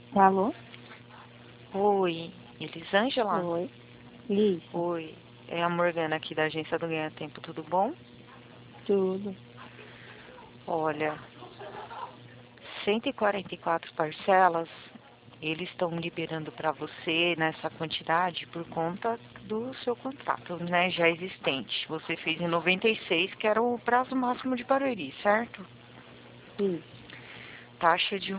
Alô? Oi, Elisângela? Oi. Isso, Oi, é a Morgana aqui da agência do Ganha Tempo, tudo bom? tudo. Olha, 144 parcelas, eles estão liberando para você nessa quantidade por conta do seu contrato, né, já existente. Você fez em 96, que era o prazo máximo de Barueri, certo? Isso. Taxa de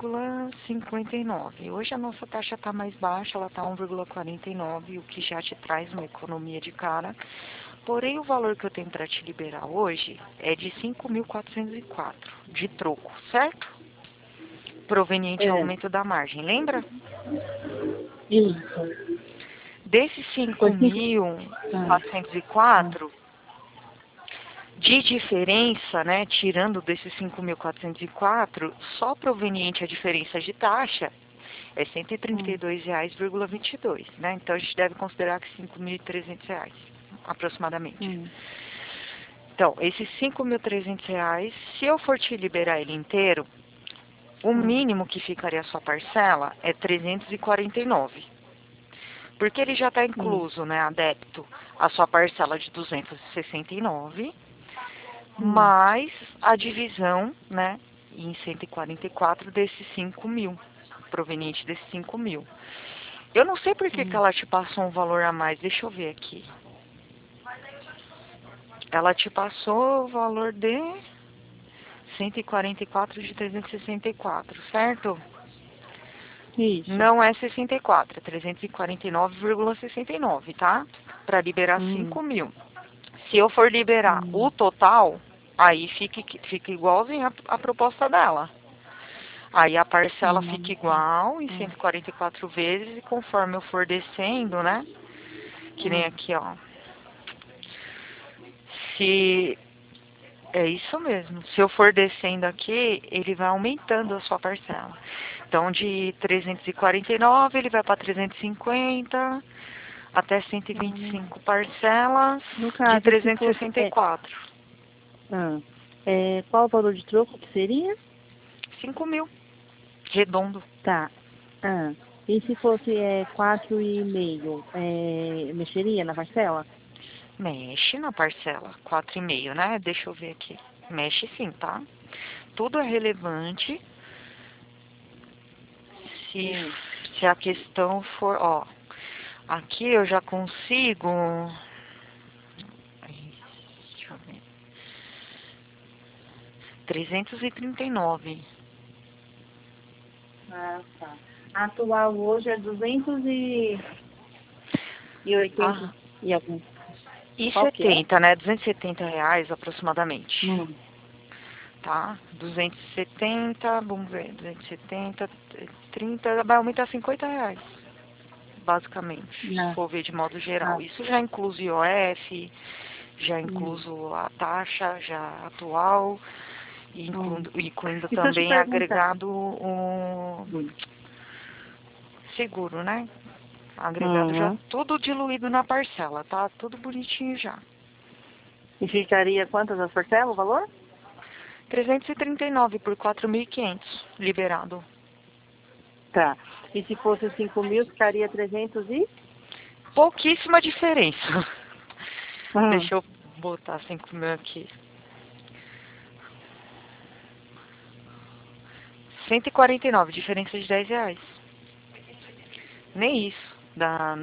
1,59. Hoje a nossa taxa está mais baixa, ela está 1,49, o que já te traz uma economia de cara. Porém, o valor que eu tenho para te liberar hoje é de 5.404 de troco, certo? Proveniente ao É, aumento da margem, lembra? isso. Desses Foi cinco. Ah, 5.404, de diferença, né, tirando desses 5.404, só proveniente a diferença de taxa é R$ hum, 132,22, né? Então a gente deve considerar que R$ 5.300 aproximadamente. hum, Então, esses R$ 5.300, se eu for te liberar ele inteiro, o hum, mínimo que ficaria a sua parcela é 349. Porque ele já está hum, incluso, né, adepto, a sua parcela de 269, hum, mais a divisão, né, em 144 desses 5.000, proveniente desses 5.000. Eu não sei por que hum. ela te passou um valor a mais, deixa eu ver aqui. Ela te passou o valor de 144 de 364, certo? Isso. Não é 64, é 349,69, tá? Para liberar Hum, 5.000. Se eu for liberar o hum, total, aí fica igualzinho a proposta dela. Aí a parcela fica tá. igual em Hum, 144 vezes e conforme eu for descendo, né? Que nem hum, aqui, ó. Se É isso mesmo. Se eu for descendo aqui, ele vai aumentando a sua parcela. Então, de 349, ele vai para 350, até hum. 125 parcelas No de caso, se fosse. 364. Ah, qual o valor de troco que seria? 5.000, redondo. Tá. Ah, e se fosse 4,5, mexeria na parcela? Mexe na parcela, 4,5, né? Deixa eu ver aqui. Mexe sim, tá? Tudo é relevante se, Hum, se a questão for, ó, aqui eu já consigo. Deixa eu ver. 339. ah, tá. A atual hoje é 280 Ah, e algum. e Qual que é? 70, né? R$ 270 aproximadamente. Hum, Tá? 270, vamos ver, 270, 30, vai aumentar R$ 50, basicamente, se não. for ver de modo geral. Ah, Isso já inclui IOF, já hum, incluso a taxa já atual, e hum. incluindo E se eu te também perguntar? agregado o Hum. seguro, né? Agregado já Uhum. tudo diluído na parcela, tá? Tudo bonitinho já. E ficaria quantas as parcelas, o valor? 339 por 4.500 liberado. Tá. E se fosse 5.000, ficaria 300 e? Pouquíssima diferença. Hum. Deixa eu botar 5.000 aqui. 149, diferença de R$ 10. Nem isso. Dá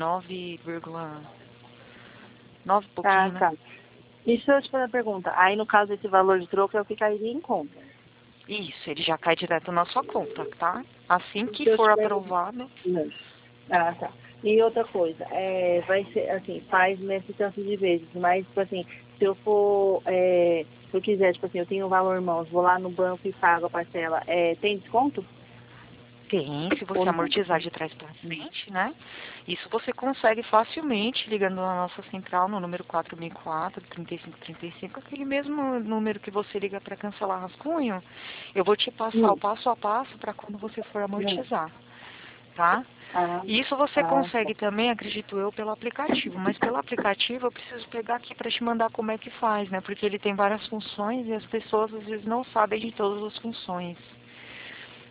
9,9 Ah, pouquinho, né? tá. E se eu te fazer a pergunta? Aí, no caso, esse valor de troco é o que cairia em conta. Isso, ele já cai direto na sua conta, tá? Assim E que se eu for te perguntar? aprovado. Não. Ah, tá. E outra coisa, vai ser, assim, faz nesse tanto de vezes, mas, tipo assim, se eu for, se eu quiser, tipo assim, eu tenho um valor em mãos, vou lá no banco e pago a parcela, tem desconto? Tem, se Ou você não? amortizar de trás para Hum. frente, né? Isso você consegue facilmente ligando na nossa central no número 4004 3535, aquele mesmo número que você liga para cancelar rascunho. Eu vou te passar o Hum. passo a passo para quando você for Não. amortizar, tá? Ah, E isso você tá. consegue também, acredito eu, pelo aplicativo. Mas pelo aplicativo eu preciso pegar aqui para te mandar como é que faz, né? Porque ele tem várias funções e as pessoas às vezes não sabem de todas as funções.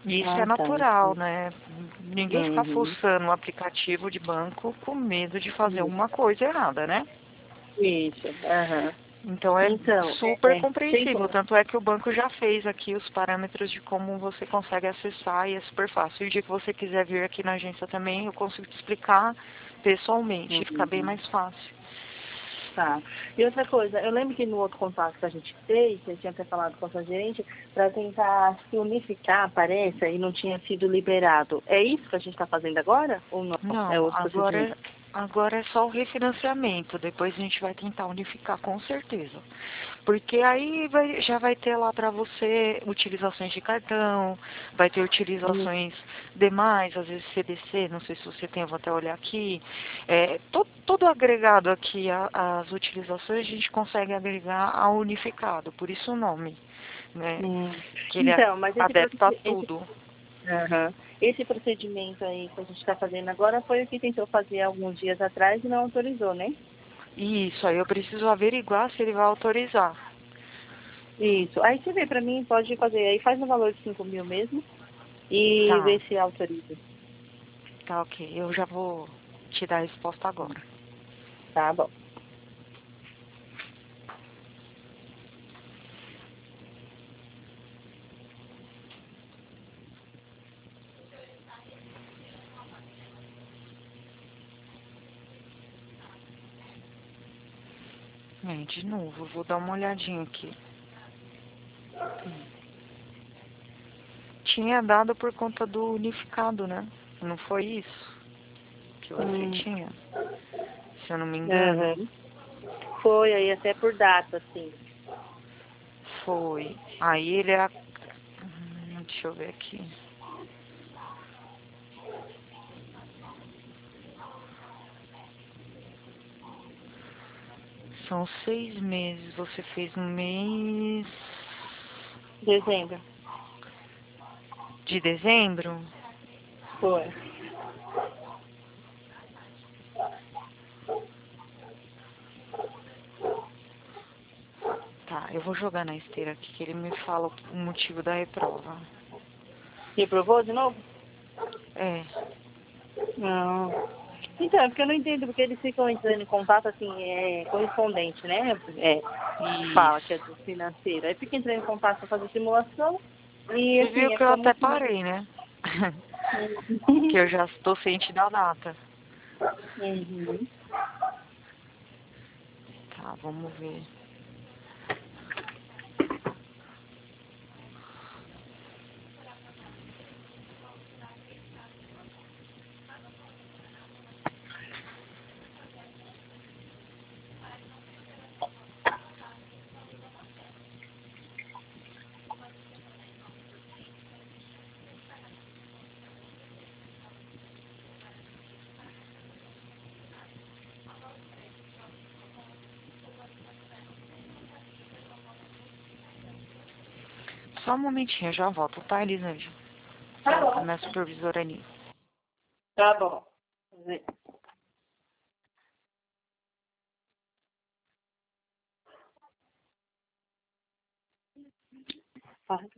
Isso é Ah, tá. natural, né? Ninguém fica Uhum. fuçando o aplicativo de banco com medo de fazer Isso. alguma coisa errada, né? Isso. Aham. Então é Então, super tem compreensível. como. Tanto é que o banco já fez aqui os parâmetros de como você consegue acessar e é super fácil. E o dia que você quiser vir aqui na agência também, eu consigo te explicar pessoalmente, fica bem Uhum. mais fácil. Tá. E outra coisa, eu lembro que no outro contato que a gente fez, você tinha até falado com a sua gerente, para tentar se unificar, parece, e não tinha sido liberado. É isso que a gente está fazendo agora? Ou não? É Não, outro procedimento? agora é só o refinanciamento. Depois a gente vai tentar unificar com certeza. Porque aí já vai ter lá para você utilizações de cartão, vai ter Hum. utilizações demais, às vezes CDC, não sei se você tem, eu vou até olhar aqui. Todo agregado aqui, as utilizações, a gente consegue agregar ao unificado, por isso o nome, né? Hum. Que ele Então, mas adapta a tudo. aham. Esse procedimento aí que a gente está fazendo agora foi o que tentou fazer alguns dias atrás e não autorizou, né? Isso, aí eu preciso averiguar se ele vai autorizar. Isso. Aí você vê para mim, pode fazer. Aí faz no valor de 5.000 mesmo e Tá, vê se autoriza. tá ok. Eu já vou te dar a resposta agora. Tá bom. De novo, eu vou dar uma olhadinha aqui. Tinha dado por conta do unificado, né? Não foi isso que você Hum. tinha? Se eu não me engano. Aham. Foi aí até por data, assim. Foi. Aí ele é. Deixa eu ver aqui. São 6 meses. Você fez no mês Dezembro. de dezembro? Foi. Tá, eu vou jogar na esteira aqui que ele me fala o motivo da reprova. Reprovou de novo? É, Não. Então, é porque eu não entendo, porque eles ficam entrando em contato, assim, correspondente, né? Fala que é isso. do financeiro. Aí fica entrando em contato para fazer simulação e, Você assim, viu que eu fica até muito... parei, né? Que eu já estou ciente da data. Uhum. Tá, vamos ver. Só um momentinho, eu já volto, tá, Elisângela? Tá Fala com a bom. minha supervisora ali. Tá bom. Fala.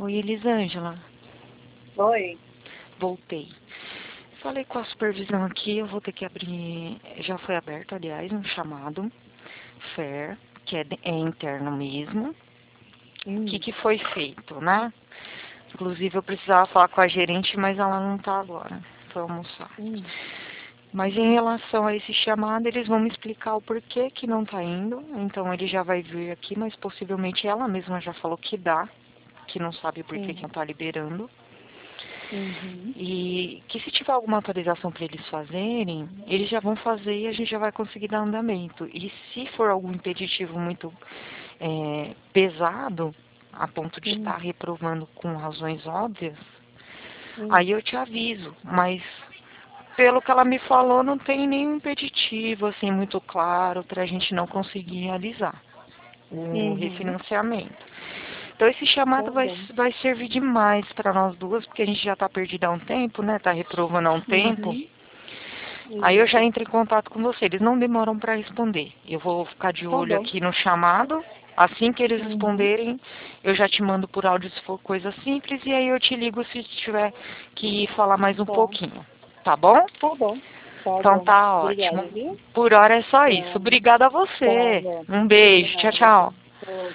Oi, Elisângela. Oi. Voltei. Falei com a supervisão aqui, eu vou ter que abrir, já foi aberto, aliás, um chamado FAIR, que é interno mesmo. O que foi feito, né? Inclusive, eu precisava falar com a gerente, mas ela não tá agora. Foi almoçar. Mas em relação a esse chamado, eles vão me explicar o porquê que não tá indo. Então, ele já vai vir aqui, mas possivelmente ela mesma já falou que dá, que não sabe por que não tá liberando. E que se tiver alguma atualização para eles fazerem, eles já vão fazer e a gente já vai conseguir dar andamento. E se for algum impeditivo muito pesado, a ponto de estar reprovando com razões óbvias, aí eu te aviso. Mas pelo que ela me falou, não tem nenhum impeditivo assim muito claro para a gente não conseguir realizar o refinanciamento. Então esse chamado vai servir demais para nós duas, porque a gente já está perdida há um tempo, né? Está reprovando há um tempo. Aí eu já entro em contato com você. Eles não demoram para responder. Eu vou ficar de olho aqui no chamado. Assim que eles responderem, eu já te mando por áudio se for coisa simples. E aí eu te ligo se tiver que falar mais um pouquinho. Tá bom? Tá bom. Então tá ótimo. Obrigada, viu? Por hora é só isso. Obrigada a você. Um beijo. Tchau, tchau.